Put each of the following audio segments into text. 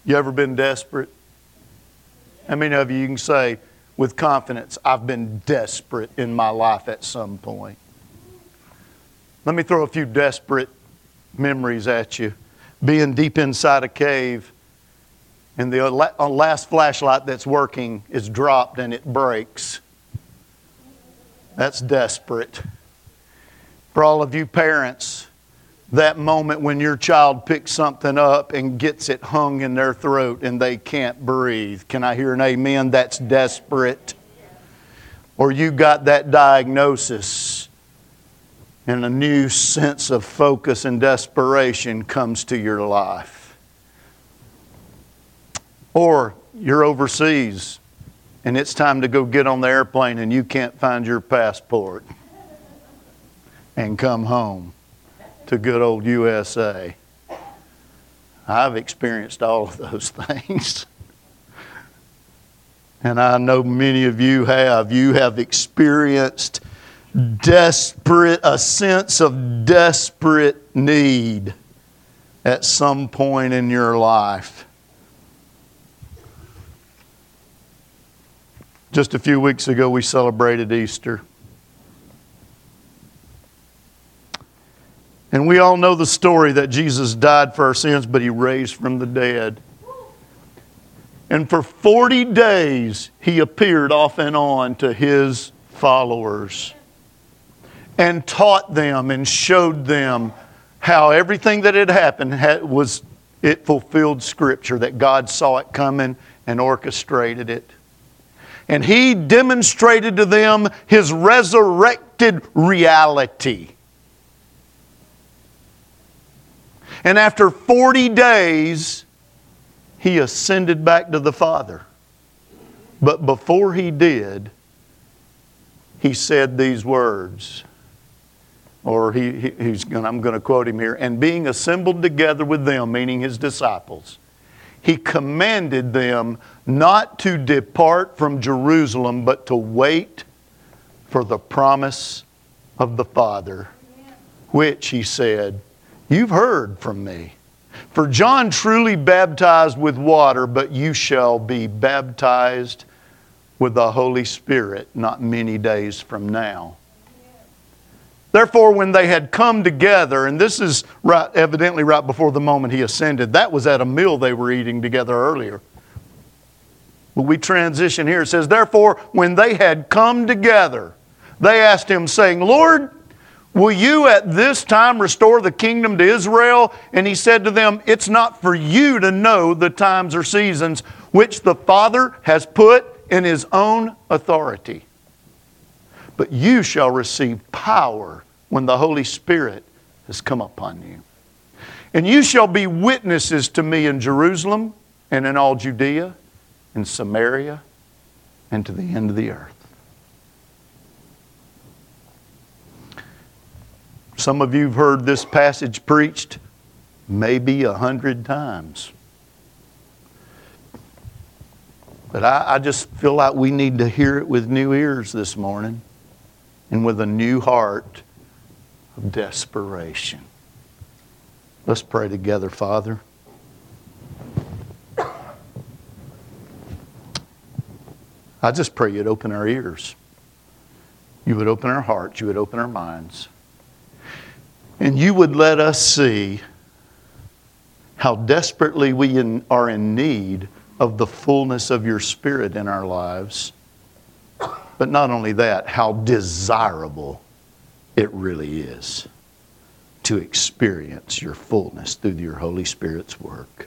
You ever been desperate? How many of you can say with confidence, I've been desperate in my life at some point? Let me throw a few desperate memories at you. Being deep inside a cave and the last flashlight that's working is dropped and it breaks. That's desperate. For all of you parents, that moment when your child picks something up and gets it hung in their throat and they can't breathe. Can I hear an amen? That's desperate. Or you got that diagnosis and a new sense of focus and desperation comes to your life. Or you're overseas and it's time to go get on the airplane and you can't find your passport and come home to good old USA. I've experienced all of those things. And I know many of you have. You have experienced a sense of desperate need at some point in your life. Just a few weeks ago, we celebrated Easter. And we all know the story that Jesus died for our sins, but He raised from the dead. And for 40 days, He appeared off and on to His followers and taught them and showed them how everything that had happened it fulfilled Scripture, that God saw it coming and orchestrated it. And He demonstrated to them His resurrected reality. And after 40 days, He ascended back to the Father. But before He did, He said these words. Or I'm going to quote Him here. And being assembled together with them, meaning His disciples, He commanded them not to depart from Jerusalem, but to wait for the promise of the Father, which, He said, you've heard from me. For John truly baptized with water, but you shall be baptized with the Holy Spirit not many days from now. Therefore, when they had come together, and this is evidently right before the moment He ascended, that was at a meal they were eating together earlier. But we transition here. It says, therefore, when they had come together, they asked Him, saying, Lord, will you at this time restore the kingdom to Israel? And He said to them, it's not for you to know the times or seasons which the Father has put in His own authority. But you shall receive power when the Holy Spirit has come upon you. And you shall be witnesses to me in Jerusalem and in all Judea and Samaria and to the end of the earth. Some of you have heard this passage preached maybe 100 times. But I just feel like we need to hear it with new ears this morning and with a new heart of desperation. Let's pray together, Father. I just pray You'd open our ears. You would open our hearts. You would open our minds. And You would let us see how desperately we are in need of the fullness of Your Spirit in our lives. But not only that, how desirable it really is to experience Your fullness through Your Holy Spirit's work.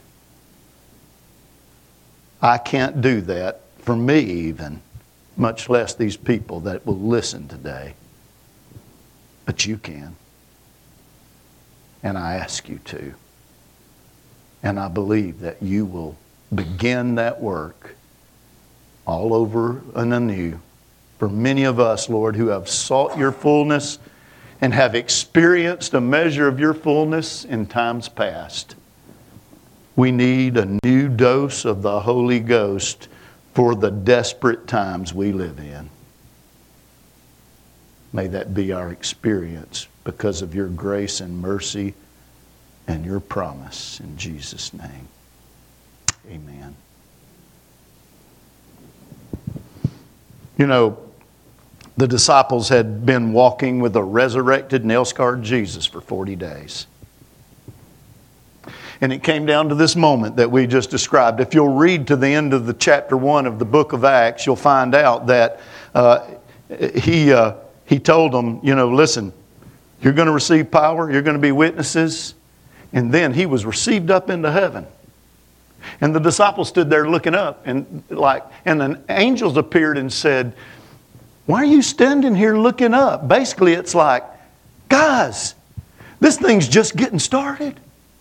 I can't do that for me even, much less these people that will listen today. But You can. And I ask You to. And I believe that You will begin that work all over and anew for many of us, Lord, who have sought Your fullness and have experienced a measure of Your fullness in times past. We need a new dose of the Holy Ghost for the desperate times we live in. May that be our experience because of Your grace and mercy and Your promise. In Jesus' name. Amen. You know, the disciples had been walking with a resurrected, nail-scarred Jesus for 40 days. And it came down to this moment that we just described. If you'll read to the end of the chapter 1 of the book of Acts, you'll find out that he told them, you know, listen, you're going to receive power, you're going to be witnesses. And then he was received up into heaven. And the disciples stood there looking up, and then angels appeared and said, why are you standing here looking up? Basically, it's like, guys, this thing's just getting started.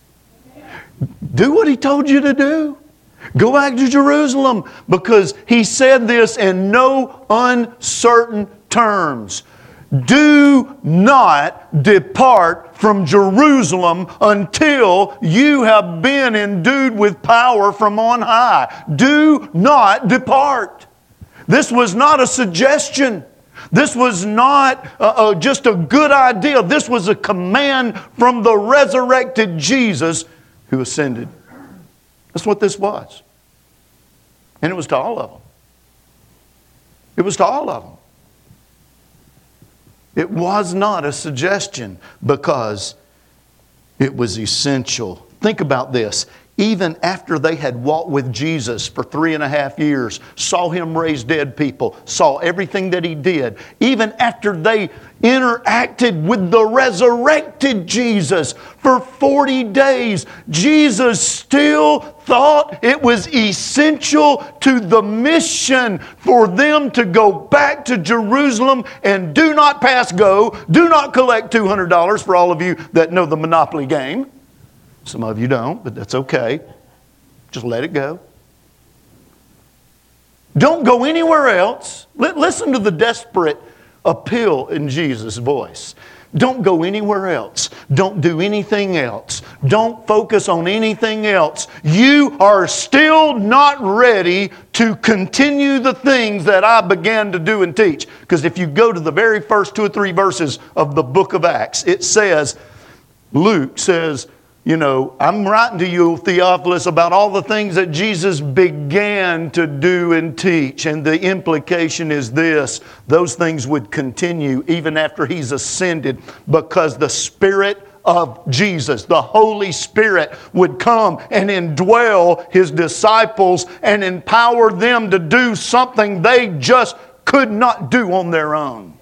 Do what he told you to do. Go back to Jerusalem, because he said this in no uncertain terms. Do not depart from Jerusalem until you have been endued with power from on high. Do not depart. This was not a suggestion. This was not just a good idea. This was a command from the resurrected Jesus who ascended. That's what this was. And it was to all of them. It was to all of them. It was not a suggestion, because it was essential. Think about this. Even after they had walked with Jesus for 3.5 years, saw Him raise dead people, saw everything that He did, even after they interacted with the resurrected Jesus for 40 days, Jesus still thought it was essential to the mission for them to go back to Jerusalem and do not pass go, do not collect $200 for all of you that know the Monopoly game. Some of you don't, but that's okay. Just let it go. Don't go anywhere else. Listen to the desperate appeal in Jesus' voice. Don't go anywhere else. Don't do anything else. Don't focus on anything else. You are still not ready to continue the things that I began to do and teach. Because if you go to the very first 2 or 3 verses of the book of Acts, it says, Luke says, you know, I'm writing to you, Theophilus, about all the things that Jesus began to do and teach. And the implication is this: those things would continue even after He's ascended, because the Spirit of Jesus, the Holy Spirit, would come and indwell His disciples and empower them to do something they just could not do on their own.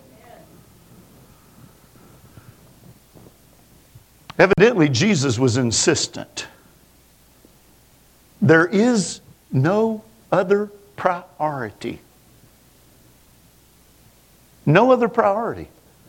Evidently, Jesus was insistent. There is no other priority. No other priority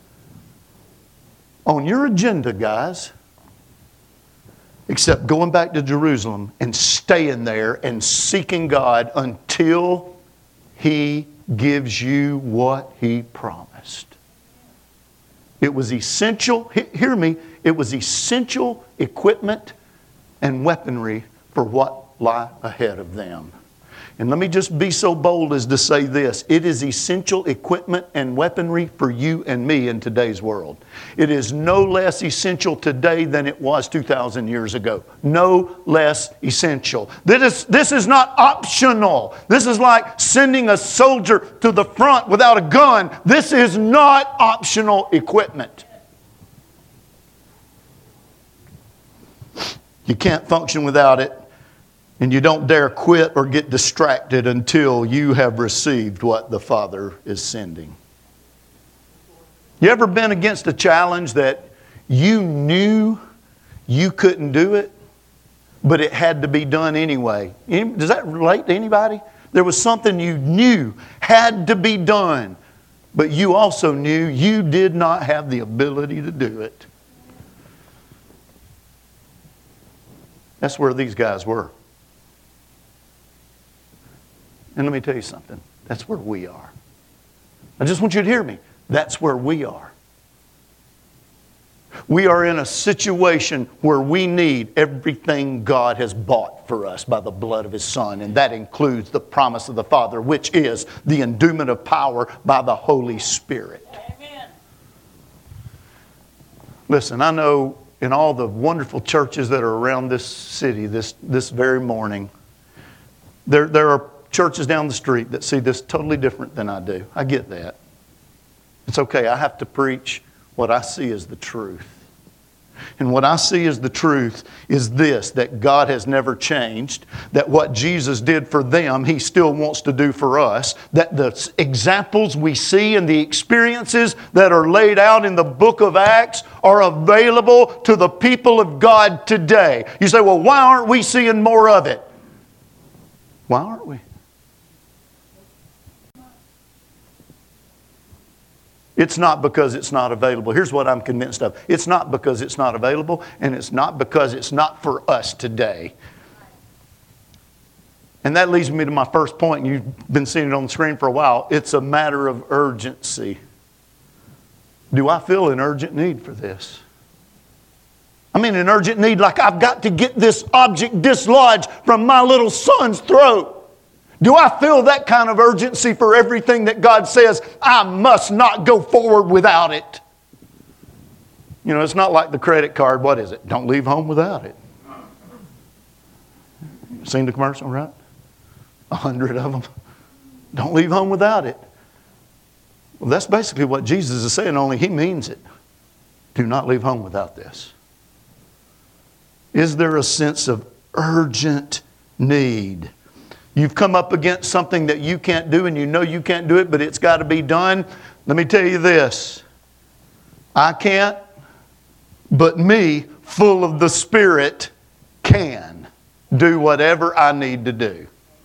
on your agenda, guys, except going back to Jerusalem and staying there and seeking God until He gives you what He promised. It was essential, hear me, it was essential equipment and weaponry for what lie ahead of them. And let me just be so bold as to say this: it is essential equipment and weaponry for you and me in today's world. It is no less essential today than it was 2,000 years ago. No less essential. This is not optional. This is like sending a soldier to the front without a gun. This is not optional equipment. You can't function without it. And you don't dare quit or get distracted until you have received what the Father is sending. You ever been against a challenge that you knew you couldn't do it, but it had to be done anyway? Does that relate to anybody? There was something you knew had to be done, but you also knew you did not have the ability to do it. That's where these guys were. And let me tell you something. That's where we are. I just want you to hear me. That's where we are. We are in a situation where we need everything God has bought for us by the blood of His Son. And that includes the promise of the Father, which is the endowment of power by the Holy Spirit. Amen. Listen, I know in all the wonderful churches that are around this city this very morning, There are churches down the street that see this totally different than I do. I get that. It's okay. I have to preach what I see as the truth. And what I see as the truth is this, that God has never changed, that what Jesus did for them, He still wants to do for us, that the examples we see and the experiences that are laid out in the book of Acts are available to the people of God today. You say, well, why aren't we seeing more of it? Why aren't we? It's not because it's not available. Here's what I'm convinced of. It's not because it's not available, and it's not because it's not for us today. And that leads me to my first point, and you've been seeing it on the screen for a while. It's a matter of urgency. Do I feel an urgent need for this? I mean an urgent need like I've got to get this object dislodged from my little son's throat. Do I feel that kind of urgency for everything that God says, I must not go forward without it? You know, it's not like the credit card. What is it? Don't leave home without it. Seen the commercial, right? 100 of them. Don't leave home without it. Well, that's basically what Jesus is saying, only He means it. Do not leave home without this. Is there a sense of urgent need? You've come up against something that you can't do and you know you can't do it, but it's got to be done. Let me tell you this. I can't, but me, full of the Spirit, can do whatever I need to do.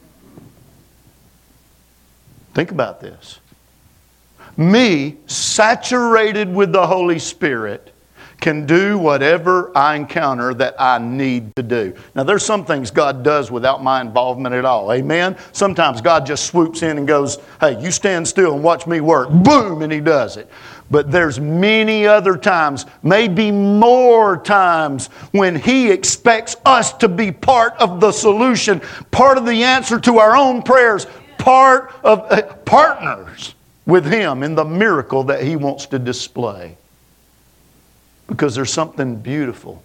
Think about this. Me, saturated with the Holy Spirit, can do whatever I encounter that I need to do. Now, there's some things God does without my involvement at all. Amen? Sometimes God just swoops in and goes, hey, you stand still and watch me work. Boom, and He does it. But there's many other times, maybe more times, when He expects us to be part of the solution, part of the answer to our own prayers, part of partners with Him in the miracle that He wants to display. Because there's something beautiful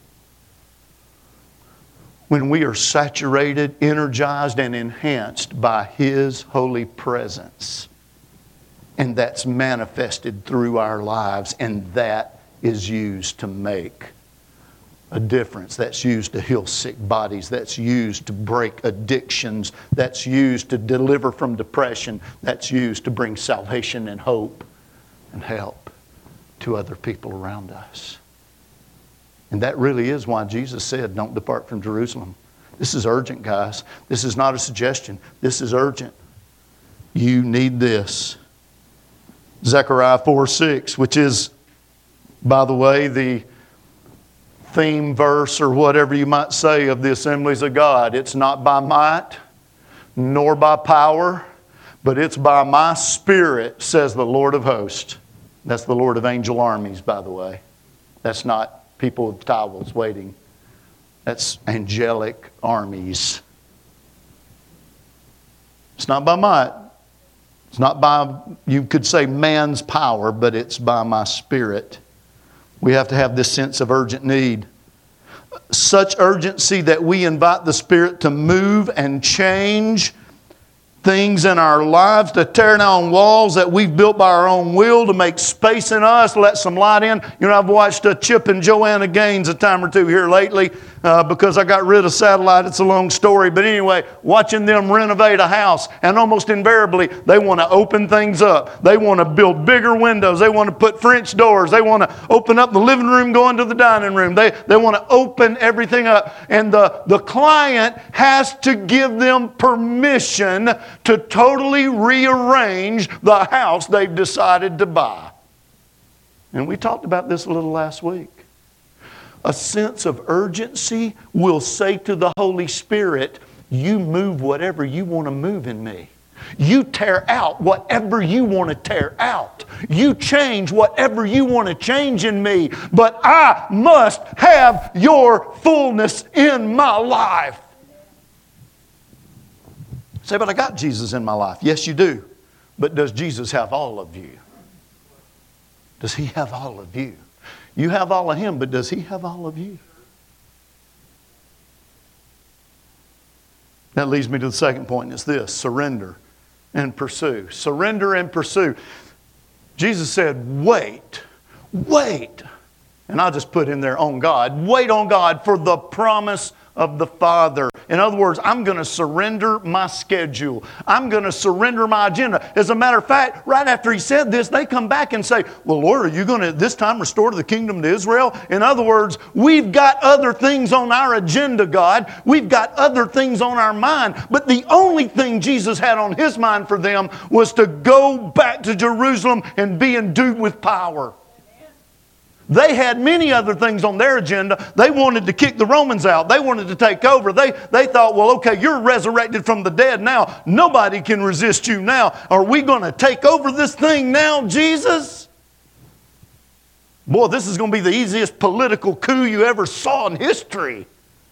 when we are saturated, energized, and enhanced by His holy presence. And that's manifested through our lives, and that is used to make a difference. That's used to heal sick bodies. That's used to break addictions. That's used to deliver from depression. That's used to bring salvation and hope and help to other people around us. And that really is why Jesus said, don't depart from Jerusalem. This is urgent, guys. This is not a suggestion. This is urgent. You need this. Zechariah 4:6, which is, by the way, the theme verse or whatever you might say of the assemblies of God. It's not by might nor by power, but it's by my Spirit, says the Lord of hosts. That's the Lord of angel armies, by the way. That's not people with towels waiting. That's angelic armies. It's not by might. It's not by, you could say, man's power, but it's by my Spirit. We have to have this sense of urgent need. Such urgency that we invite the Spirit to move and change things in our lives, to tear down walls that we've built by our own will, to make space in us, let some light in. You know, I've watched Chip and Joanna Gaines a time or two here lately because I got rid of satellite. It's a long story. But anyway, watching them renovate a house, and almost invariably, they want to open things up. They want to build bigger windows. They want to put French doors. They want to open up the living room going to the dining room. They want to open everything up. And the client has to give them permission to totally rearrange the house they've decided to buy. And we talked about this a little last week. A sense of urgency will say to the Holy Spirit, you move whatever you want to move in me. You tear out whatever you want to tear out. You change whatever you want to change in me. But I must have your fullness in my life. Say, but I got Jesus in my life. Yes, you do. But does Jesus have all of you? Does He have all of you? You have all of Him, but does He have all of you? That leads me to the second point, and it's this: surrender and pursue. Surrender and pursue. Jesus said, wait. And I'll just put in there, on God. Wait on God for the promise of the Father. In other words, I'm going to surrender my schedule. I'm going to surrender my agenda. As a matter of fact, right after he said this, they come back and say, well, Lord, are you going to this time restore the kingdom to Israel? In other words, we've got other things on our agenda, God. We've got other things on our mind. But the only thing Jesus had on his mind for them was to go back to Jerusalem and be endued with power. They had many other things on their agenda. They wanted to kick the Romans out. They wanted to take over. They thought, well, okay, you're resurrected from the dead now. Nobody can resist you now. Are we going to take over this thing now, Jesus? Boy, this is going to be the easiest political coup you ever saw in history.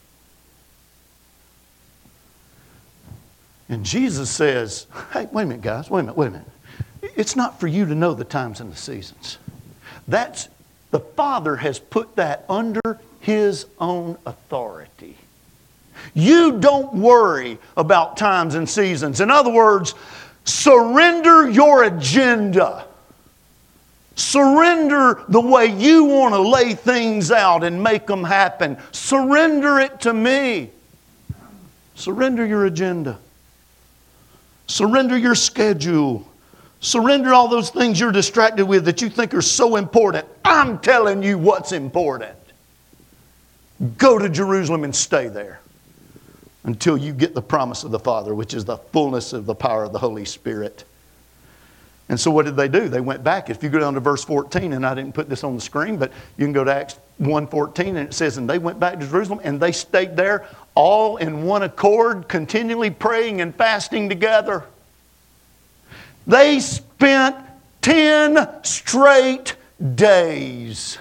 And Jesus says, hey, wait a minute, guys, wait a minute. It's not for you to know the times and the seasons. The Father has put that under His own authority. You don't worry about times and seasons. In other words, surrender your agenda. Surrender the way you want to lay things out and make them happen. Surrender it to me. Surrender your agenda. Surrender your schedule. Surrender all those things you're distracted with that you think are so important. I'm telling you what's important. Go to Jerusalem and stay there until you get the promise of the Father, which is the fullness of the power of the Holy Spirit. And so what did they do? They went back. If you go down to verse 14, and I didn't put this on the screen, but you can go to Acts 1:14, and it says, and they went back to Jerusalem, and they stayed there all in one accord, continually praying and fasting together. They spent 10 straight days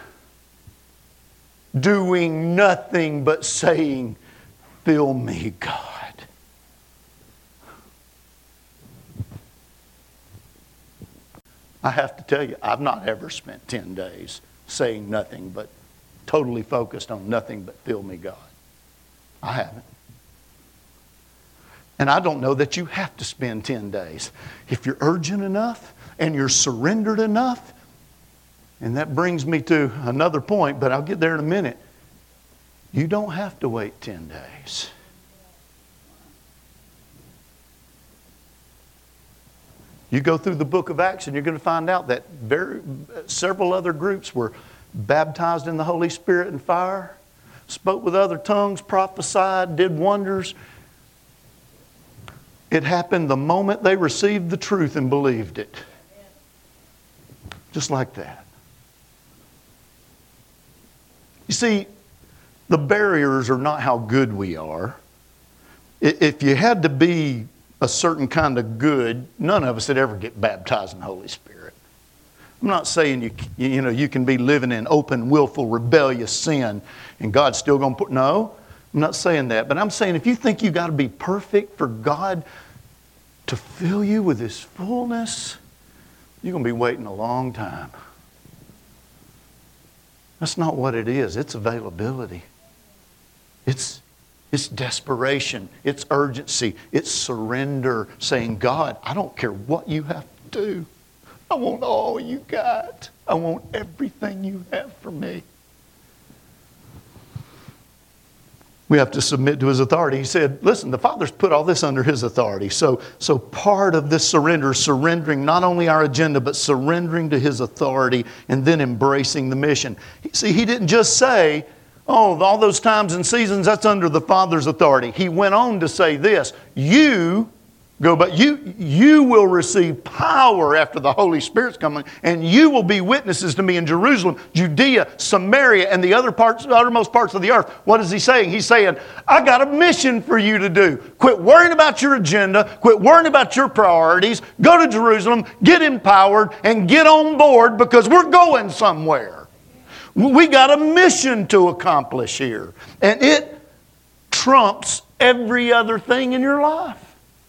doing nothing but saying, fill me, God. I have to tell you, I've not ever spent 10 days saying nothing but totally focused on nothing but fill me, God. I haven't. And I don't know that you have to spend 10 days. If you're urgent enough and you're surrendered enough, and that brings me to another point, but I'll get there in a minute. You don't have to wait 10 days. You go through the book of Acts and you're going to find out that several other groups were baptized in the Holy Spirit and fire, spoke with other tongues, prophesied, did wonders. It happened the moment they received the truth and believed it. Just like that. You see, the barriers are not how good we are. If you had to be a certain kind of good, none of us would ever get baptized in the Holy Spirit. I'm not saying you can be living in open, willful, rebellious sin and God's still going to put... No, I'm not saying that. But I'm saying if you think you've got to be perfect for God to fill you with His fullness, you're going to be waiting a long time. That's not what it is. It's availability. It's desperation. It's urgency. It's surrender. Saying, God, I don't care what you have to do. I want all you got. I want everything you have for me. We have to submit to His authority. He said, listen, the Father's put all this under His authority. So part of this surrender is surrendering not only our agenda, but surrendering to His authority and then embracing the mission. See, He didn't just say, oh, all those times and seasons, that's under the Father's authority. He went on to say this, you will receive power after the Holy Spirit's coming, and you will be witnesses to me in Jerusalem, Judea, Samaria, and the uttermost parts of the earth. What is He saying? He's saying, I got a mission for you to do. Quit worrying about your agenda. Quit worrying about your priorities. Go to Jerusalem, get empowered, and get on board because we're going somewhere. We got a mission to accomplish here, and it trumps every other thing in your life.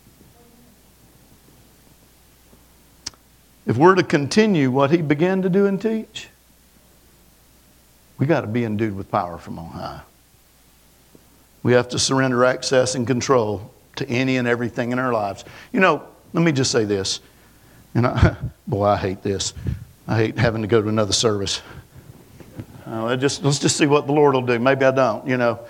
If we're to continue what He began to do and teach, we got to be endued with power from on high. We have to surrender access and control to any and everything in our lives. You know, let me just say this. And boy, I hate this. I hate having to go to another service. Let's just see what the Lord will do. Maybe I don't, you know.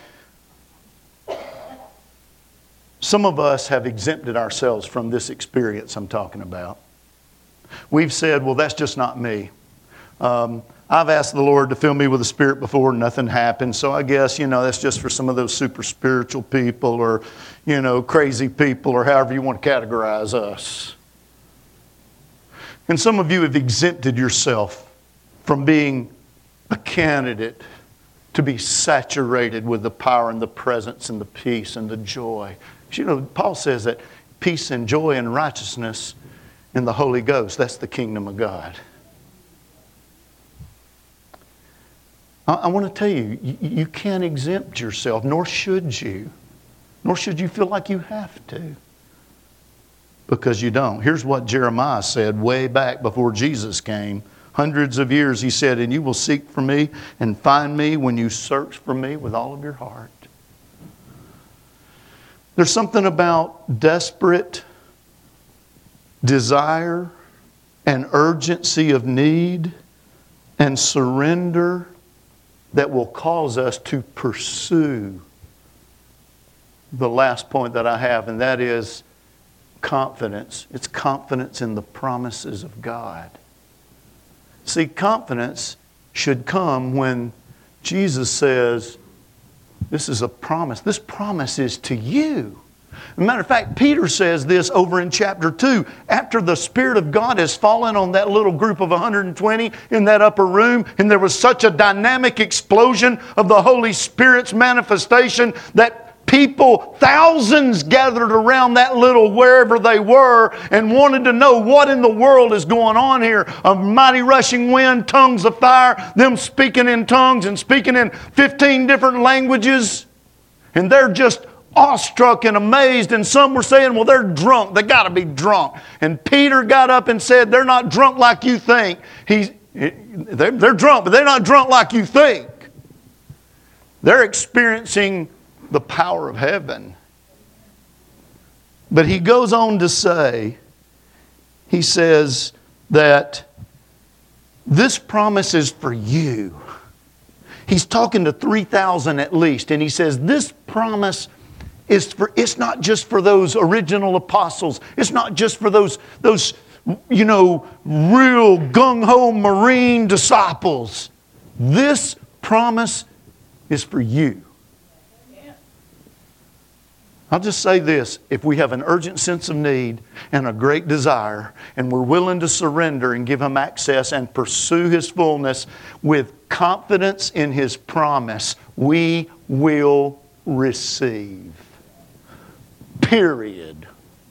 Some of us have exempted ourselves from this experience I'm talking about. We've said, well, that's just not me. I've asked the Lord to fill me with the Spirit before, nothing happened. So I guess, you know, that's just for some of those super spiritual people or, you know, crazy people or however you want to categorize us. And some of you have exempted yourself from being a candidate to be saturated with the power and the presence and the peace and the joy. You know, Paul says that peace and joy and righteousness in the Holy Ghost, that's the kingdom of God. I want to tell you, you can't exempt yourself, nor should you. Nor should you feel like you have to. Because you don't. Here's what Jeremiah said way back before Jesus came. Hundreds of years, he said, and you will seek for me and find me when you search for me with all of your heart. There's something about desperate desire and urgency of need and surrender that will cause us to pursue the last point that I have, and that is confidence. It's confidence in the promises of God. See, confidence should come when Jesus says, this is a promise. This promise is to you. As a matter of fact, Peter says this over in chapter 2. After the Spirit of God has fallen on that little group of 120 in that upper room, and there was such a dynamic explosion of the Holy Spirit's manifestation that people, thousands gathered around that little wherever they were and wanted to know what in the world is going on here. A mighty rushing wind, tongues of fire, them speaking in tongues and speaking in 15 different languages. And they're just awestruck and amazed, and some were saying, well, they're drunk. They got to be drunk. And Peter got up and said, they're not drunk like you think. They're drunk, but they're not drunk like you think. They're experiencing the power of heaven. But he goes on to say, he says that this promise is for you. He's talking to 3,000 at least, and he says this promise it's not just for those original apostles. It's not just for those you know, real gung-ho Marine disciples. This promise is for you. I'll just say this. If we have an urgent sense of need and a great desire, and we're willing to surrender and give Him access and pursue His fullness with confidence in His promise, we will receive. Period.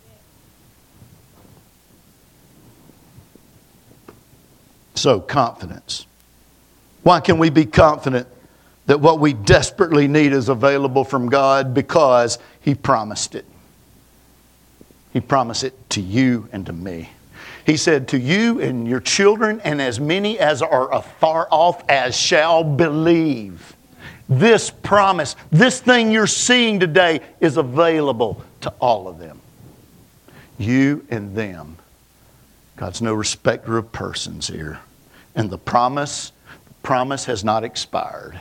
So, confidence. Why can we be confident that what we desperately need is available from God? Because He promised it. He promised it to you and to me. He said, to you and your children and as many as are afar off as shall believe. This promise, this thing you're seeing today is available to all of them. You and them. God's no respecter of persons here. And the promise has not expired.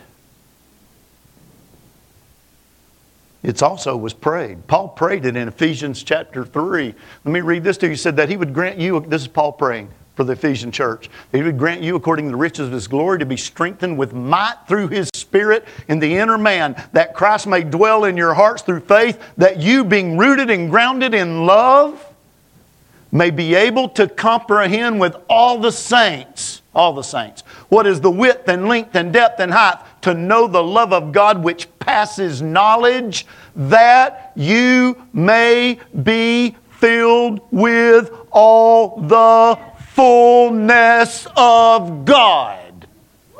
It also was prayed. Paul prayed it in Ephesians chapter 3. Let me read this to you. He said that He would grant you, this is Paul praying for the Ephesian church, that He would grant you according to the riches of His glory to be strengthened with might through His Spirit in the inner man, that Christ may dwell in your hearts through faith, that you being rooted and grounded in love may be able to comprehend with all the saints, what is the width and length and depth and height, to know the love of God which passes knowledge, that you may be filled with all the fullness of God.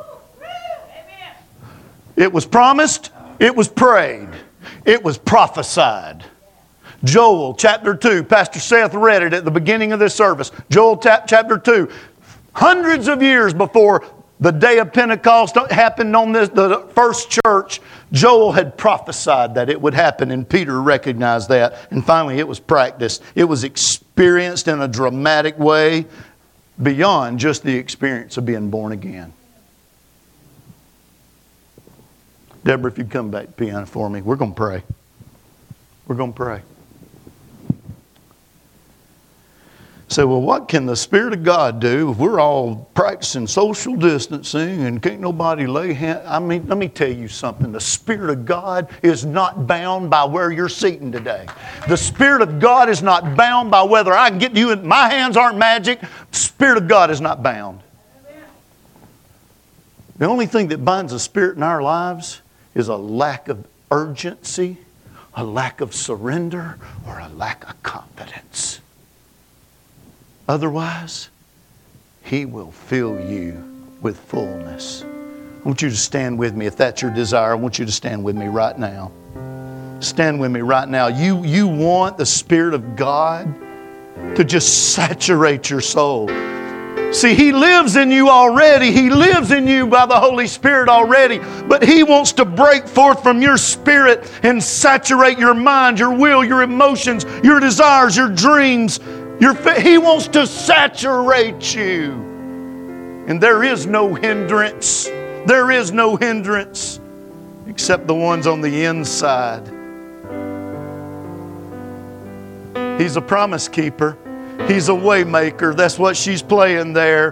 It was promised, it was prayed, it was prophesied. Joel chapter 2, Pastor Seth read it at the beginning of this service. Joel chapter 2, hundreds of years before The day of Pentecost happened on the first church. Joel had prophesied that it would happen, and Peter recognized that. And finally, it was practiced. It was experienced in a dramatic way beyond just the experience of being born again. Deborah, if you'd come back to the piano for me, we're going to pray. We're going to pray. Say, well, what can the Spirit of God do if we're all practicing social distancing and can't nobody lay hands? I mean, let me tell you something. The Spirit of God is not bound by where you're seating today. The Spirit of God is not bound by whether I can get you in. My hands aren't magic. The Spirit of God is not bound. The only thing that binds the Spirit in our lives is a lack of urgency, a lack of surrender, or a lack of confidence. Otherwise, He will fill you with fullness. I want you to stand with me. If that's your desire, I want you to stand with me right now. Stand with me right now. You want the Spirit of God to just saturate your soul. See, He lives in you already. He lives in you by the Holy Spirit already. But He wants to break forth from your spirit and saturate your mind, your will, your emotions, your desires, your dreams. He wants to saturate you. And there is no hindrance. There is no hindrance except the ones on the inside. He's a promise keeper. He's a way maker. That's what she's playing there.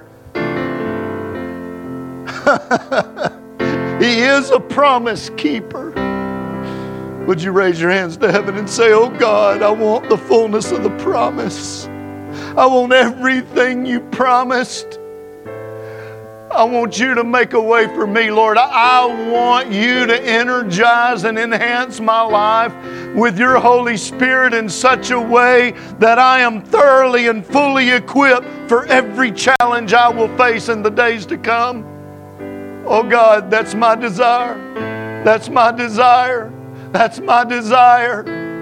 He is a promise keeper. Would you raise your hands to heaven and say, oh God, I want the fullness of the promise. I want everything you promised. I want you to make a way for me, Lord. I want you to energize and enhance my life with your Holy Spirit in such a way that I am thoroughly and fully equipped for every challenge I will face in the days to come. Oh God, that's my desire. That's my desire. That's my desire.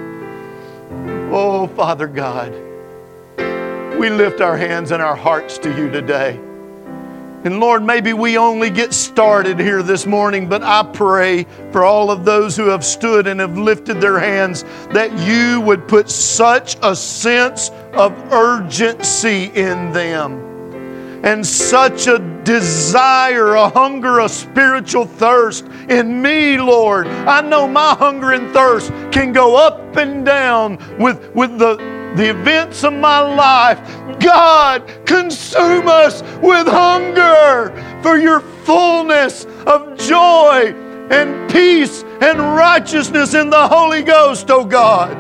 Oh, Father God, we lift our hands and our hearts to you today. And Lord, maybe we only get started here this morning, but I pray for all of those who have stood and have lifted their hands that you would put such a sense of urgency in them and such a desire, a hunger, a spiritual thirst in me, Lord. I know my hunger and thirst can go up and down with the events of my life. God, consume us with hunger for your fullness of joy and peace and righteousness in the Holy Ghost, oh God.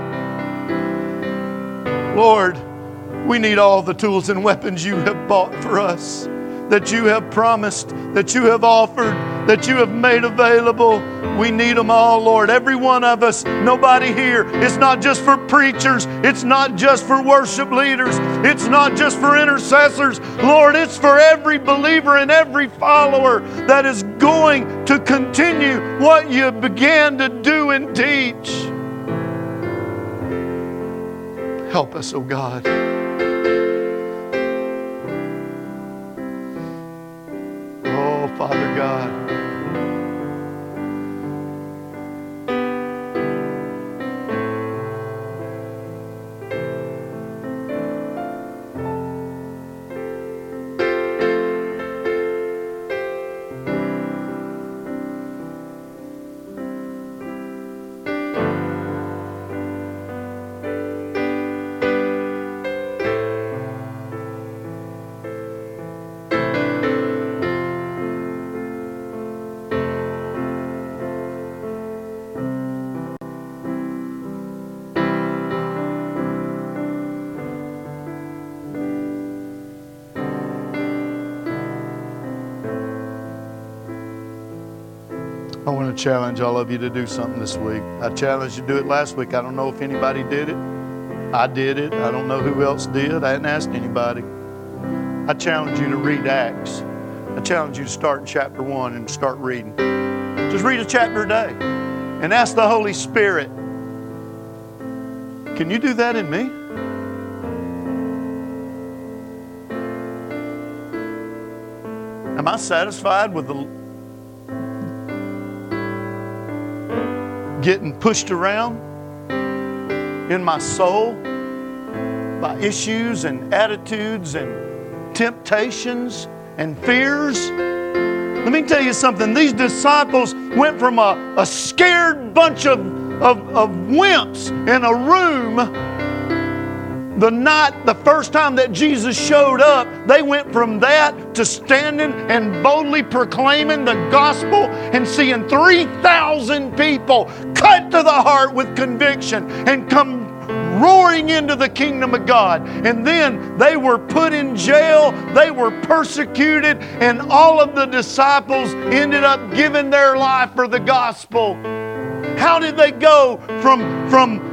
Lord, we need all the tools and weapons you have bought for us, that you have promised, that you have offered, that you have made available. We need them all, Lord. Every one of us, nobody here. It's not just for preachers. It's not just for worship leaders. It's not just for intercessors. Lord, it's for every believer and every follower that is going to continue what you began to do and teach. Help us, oh God. Oh, Father God. I want to challenge all of you to do something this week. I challenged you to do it last week. I don't know if anybody did it. I did it. I don't know who else did. I hadn't asked anybody. I challenge you to read Acts. I challenge you to start in chapter 1 and start reading. Just read a chapter a day and ask the Holy Spirit, can you do that in me? Am I satisfied with getting pushed around in my soul by issues and attitudes and temptations and fears? Let me tell you something. These disciples went from a scared bunch of wimps in a room the first time that Jesus showed up. They went from that to standing and boldly proclaiming the gospel and seeing 3,000 people cut to the heart with conviction and come roaring into the kingdom of God. And then they were put in jail, they were persecuted, and all of the disciples ended up giving their life for the gospel. How did they go from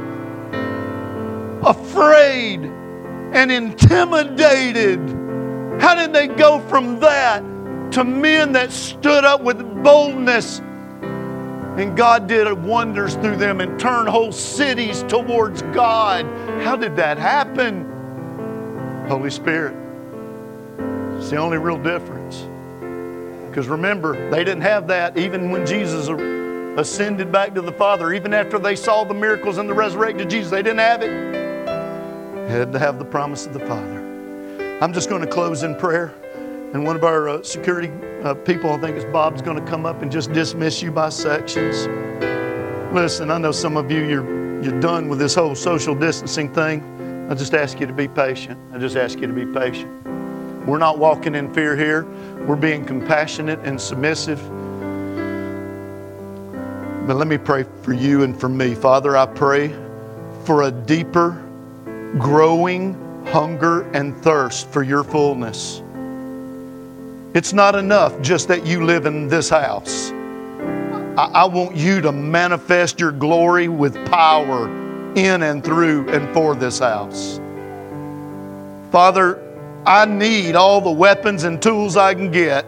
afraid and intimidated? How did they go from that to men that stood up with boldness? And God did wonders through them and turned whole cities towards God. How did that happen? Holy Spirit. It's the only real difference. Because remember, they didn't have that even when Jesus ascended back to the Father. Even after they saw the miracles and the resurrected Jesus, they didn't have it. They had to have the promise of the Father. I'm just going to close in prayer. And one of our security people, I think it's Bob's, going to come up and just dismiss you by sections. Listen, I know some of you, you're done with this whole social distancing thing. I just ask you to be patient. I just ask you to be patient. We're not walking in fear here. We're being compassionate and submissive. But let me pray for you and for me. Father, I pray for a deeper, growing hunger and thirst for your fullness. It's not enough just that you live in this house. I want you to manifest your glory with power in and through and for this house. Father, I need all the weapons and tools I can get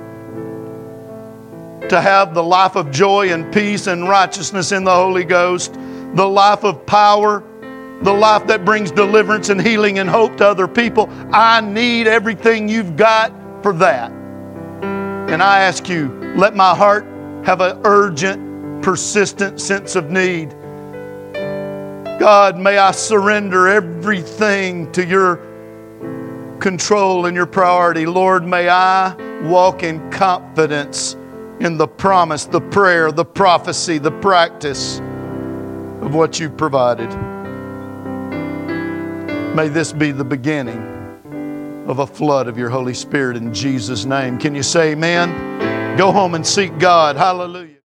to have the life of joy and peace and righteousness in the Holy Ghost, the life of power, the life that brings deliverance and healing and hope to other people. I need everything you've got for that. And I ask you, let my heart have an urgent, persistent sense of need. God, may I surrender everything to your control and your priority. Lord, may I walk in confidence in the promise, the prayer, the prophecy, the practice of what you've provided. May this be the beginning of a flood of your Holy Spirit in Jesus' name. Can you say amen? Go home and seek God. Hallelujah.